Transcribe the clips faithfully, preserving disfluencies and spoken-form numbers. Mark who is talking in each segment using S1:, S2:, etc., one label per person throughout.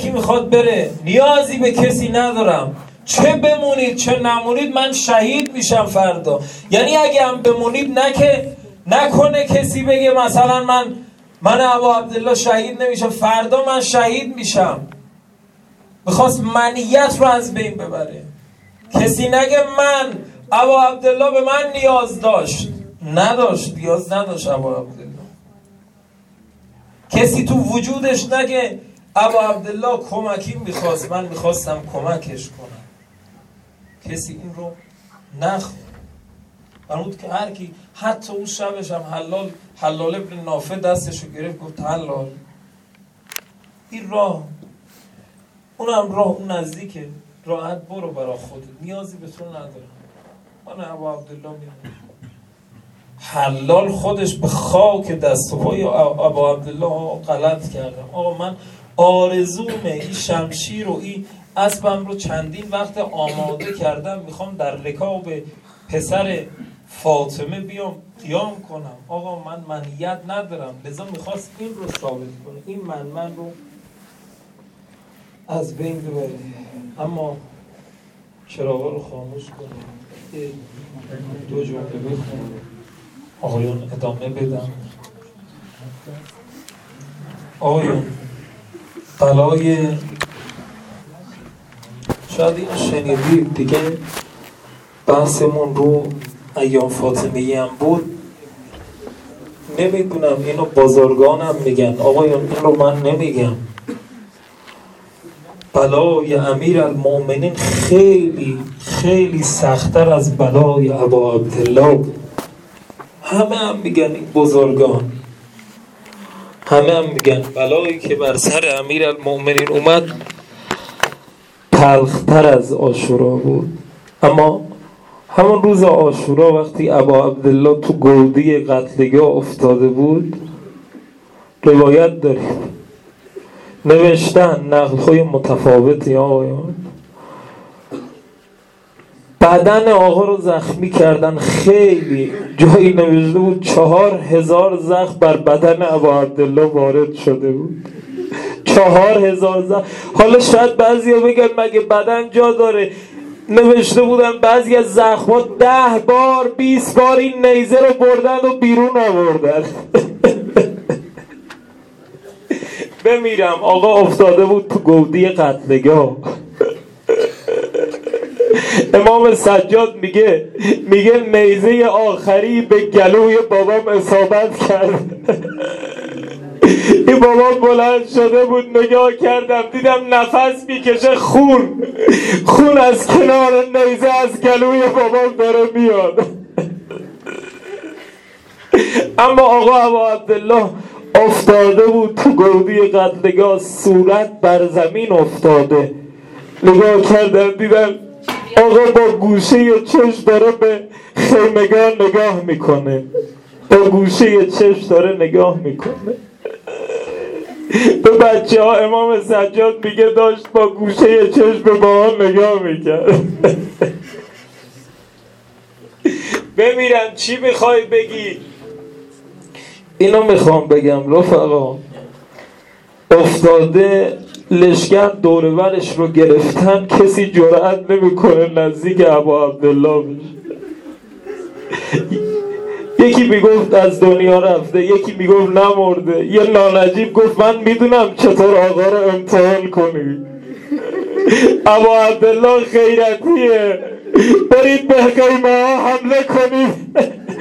S1: یکی میخواد بره، نیازی به کسی ندارم، چه بمونید چه نمونید من شهید میشم فردا. یعنی اگه هم بمونید نکه نکنه کسی بگه مثلا من من ابا عبدالله شهید نمیشم، فردا من شهید میشم. میخواست منیت رو از بین ببره. کسی نگه من ابا عبدالله به من نیاز داشت، نداشت، نیاز نداشت ابا عبدالله. کسی تو وجودش نگه ابا عبدالله کمکی میخواست، من میخواستم کمکش کنم. کسی این رو نخواد. فرمود که هر کی، حتی اون شبش هم حلال حلال ابن نافع دستشو گرفت گفت حلال این راه، اونم راه اون نزدیکه، راحت برو برا خودت، نیازی به تو ندارم، من ابا عبدالله میرم. حلال خودش به خاک دست و پای ابا عبدالله غلط کردم. آقا من آرزومه این شمشیر و این اسبم رو چندین وقت آماده کردم، میخوام در رکاب پسر فاطمه بیام قیام کنم. آقا من منیت ندارم، لذا میخواست این رو ثابت کنه، این من من رو از بین ببره. اما چراغا رو خاموش کنه، دو جمله بخونم آقایون ادامه بدم. آقایون بلای شاید این شنیدید دیگه، بحثمون رو ایام فاطمیی هم بود، نمیدونم اینو بازرگانم میگن، آقایون این رو من نمیگم. بلای امیر المؤمنین خیلی خیلی سخت‌تر از بلای ابا عبدالله. همه هم میگن این بزرگان، همه هم میگن بلایی که بر سر امیر المؤمنین اومد تلختر از عاشورا بود. اما همون روز عاشورا وقتی ابا عبدالله تو گودی قتلگاه افتاده بود، روایت داریم نوشتن نقل‌های متفاوتی آقایان، بدن آقا رو زخمی کردن، خیلی جایی نوشته بود چهار هزار زخم بر بدن ابا عبدالله وارد شده بود، چهار هزار زخم. حالا شاید بعضی ها بگن مگه بدن جا داره، نوشته بودن بعضی از زخم‌ها ده بار بیست بار این نیزه رو بردن و بیرون آوردن. بمیرم آقا افتاده بود تو گودی قتلگاه. امام سجاد میگه میگه نیزه آخری به گلوی بابام اصابت کرد. این بابام بلند شده بود، نگاه کردم دیدم نفس میکشه، خون خون از کنار نیزه از گلوی بابام داره میاد. اما آقا ابا عبدالله افتاده بود تو گودی قتلگاه، صورت بر زمین افتاده. نگاه کردم دیدم آقا با گوشه چشم داره به خیمگان نگاه میکنه، با گوشه چشم داره نگاه میکنه به بچه ها. امام سجاد میگه داشت با گوشه چشم به ما نگاه میکرد. بمیرم چی میخوای بگی؟ اینو میخوام بگم رفقا، افتاده لشکر دورورش رو گرفتن، کسی جرأت نمیکنه نزدیک ابا عبدالله بشه. یکی میگفت از دنیا رفته، یکی میگفت نمرده. یه نانجیب گفت من میدونم چطور آقا رو امتحان کنی، ابا عبدالله غیرتیه، برید به خیمه ها حمله کنید.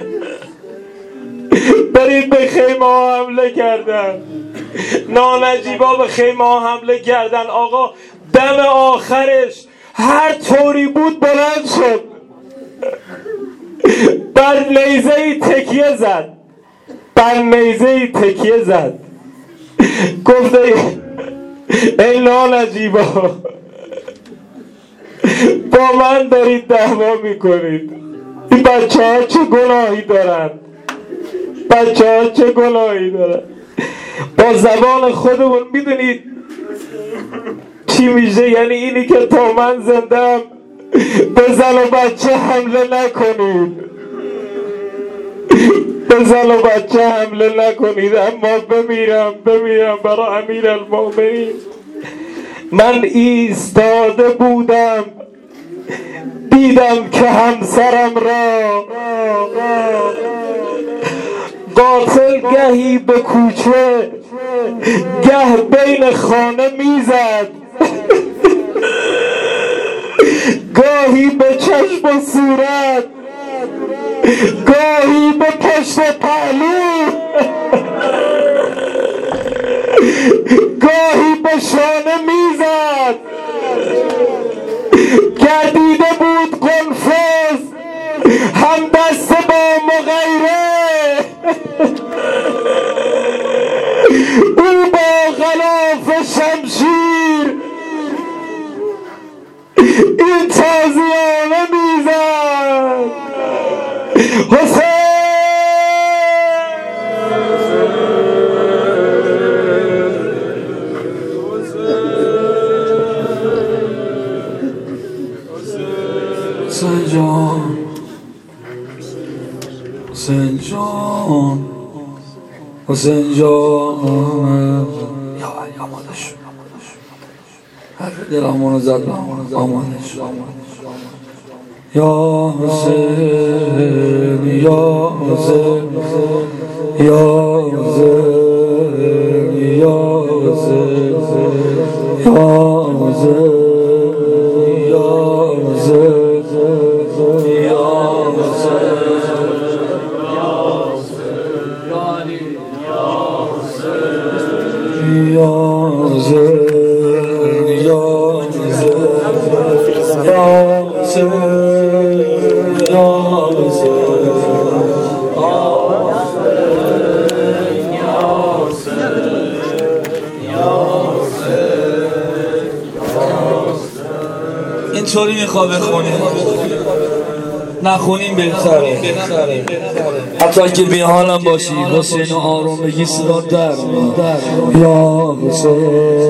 S1: برید به خیمه ها حمله کردن، نانجیبا به خیمه ها حمله کردن. آقا دم آخرش هر طوری بود بلند شد، بر نیزه ای تکیه زد، بر نیزه ای تکیه زد، گفت ای نانجیبا با من دارید دعوا میکنید، این بچه ها چه گناهی دارن، بچه ها چه گناهی دارن. با زبان خودمون میدونید چی میشه؟ یعنی اینی که تا من زندم به زن و بچه حمله نکنید، به زن و بچه حمله نکنید. اما بمیرم بمیرم برای امیر المؤمنین.
S2: من ایستاده بودم دیدم که همسرم را قاتل گهی به کوچه گه بین خانه میزد، گاهی به چشم و صورت، گاهی به پشت پهلو، گاهی به شانه میزد. گردیده بود قنفذ هم دست با مغیره، او با غلاف شمشیر این تازیانه میزد. حسین
S3: حسین جان، حسین جان، حسین جان، یا علی آمادش هر دلمونو زد آمادش یا حسین، یا حسین، یا حسین، یا حسین، یا حسین، اینطوری میخواد بخونه، نخونیم بهتره. حتی که بی حالم باشی حسین و آروم بگی صدا در یا حسین،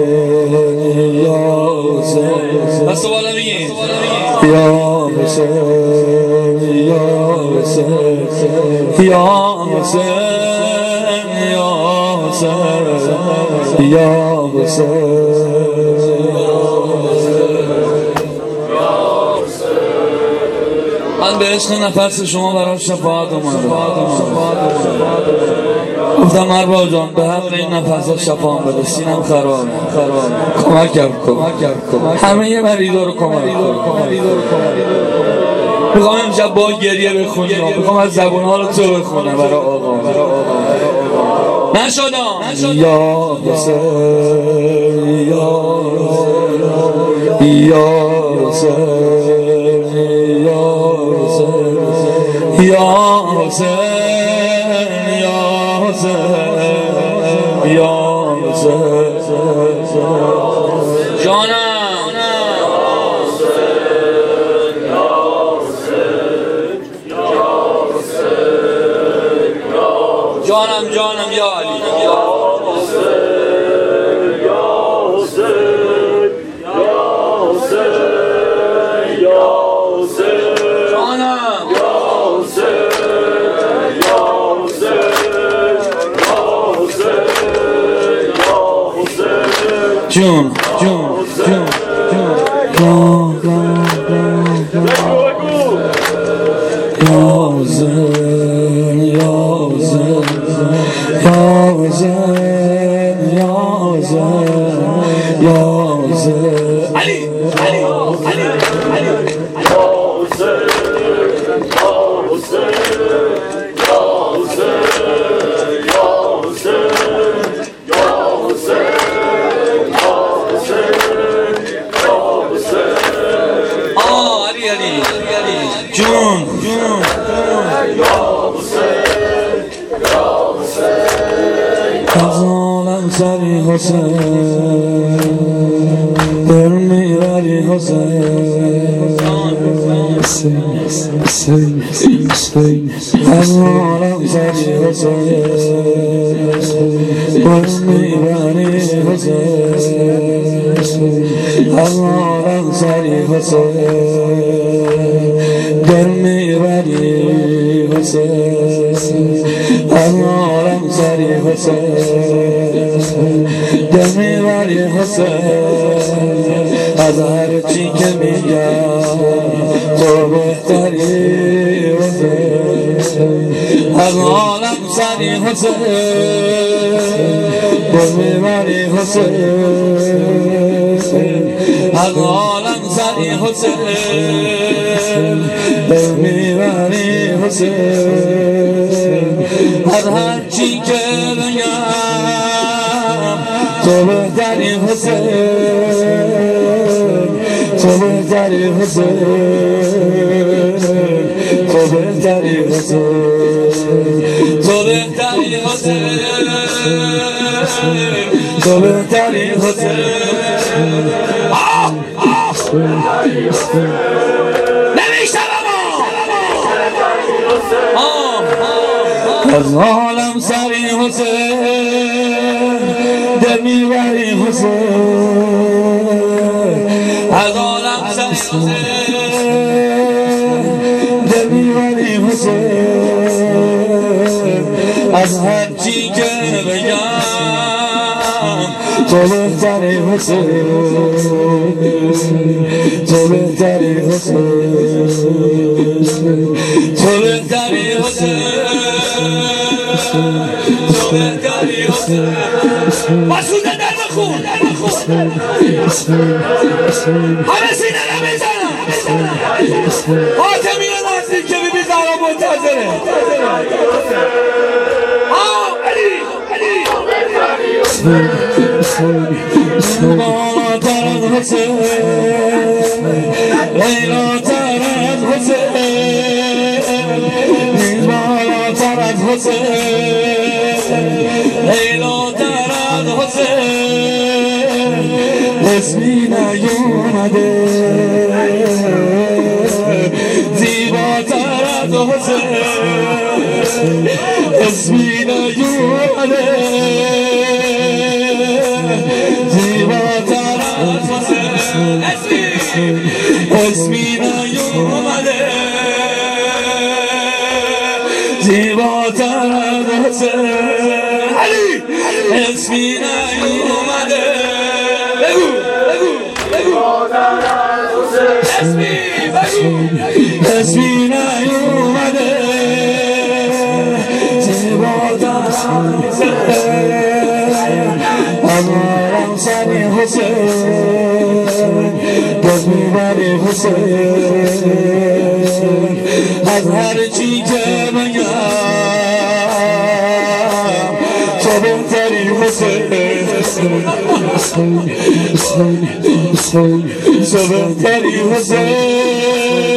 S3: یا حسین، بس بالا میگی یا حسین، یا حسین، یا حسین، یا حسین، یا حسین. من به عشق نفس شما برای شفاعت اومدم، گفتم ارباب جان به حق این نفس ها شفاعت بده، سینم خرابه، کمکم کن، همه یه مریضا رو کمک کن. میخوام امشب با گریه بخونیم، میخوام از زبون ها رو تو بخونه برای آقا. نشدم یا حسین، یا یا حسین، یا حسین، یا حسین، یا حسین جانم، جانم جانم یا علی، یا حسین، یا حسین، یا حسین، یا حسین جانم، یا حسین، یا حسین، یا حسین، یا حسین جون جون جون جون یا حسین، یا حسین، یا حسین، یا حسین، یا حسین علی علی علی علی یا حسین، یا حسین، یا حسین، یا حسین، یا حسین، یا حسین، یا حسین آه علی علی علی جون جون یا حسین، یا حسین از عالم سری حسین در میبری حسین، از عالم سری حسین در میبری حسین، از عالم سری حسین در میبری حسین، از عالم سری حسین دل میبری حسین از هر چی که میگم تو بهتری حسین از عالم سری حسین دل میبری حسین از عالم سری حسین دل میبری حسین از هر چی که بگم تو بهتری حسین تو بهتری حسین تو بهتری حسین تو بهتری حسین تو بهتری حسین از عالم سری حسین دل میبری حسین از عالم سری حسین دل میبری حسین از هر چی که بگم تو بهتری حسین تو بهتری حسین تو بهتری حسین تو بهتری حسین بسوده در بخون همه سینه نمیزنم حاتمی نزدیک که بی بی زهرا منتظره آه علی بالاتر از حسین لیلاتر از حسین بالاتر از حسین لیلاتر از حسین اسمی نیومده زیباتر از حسین اسمی نیومده زیباتر از حسین اسمی نیومده زیباتر از حسین علی اسمی نیومده بگو بگو زیباتر از حسین اسمی بگو اسمی نیومده زیباتر از حسین از عالم سری حسین دل میبری حسین از هر چی که بگم تو بهتری حسین تو بهتری حسین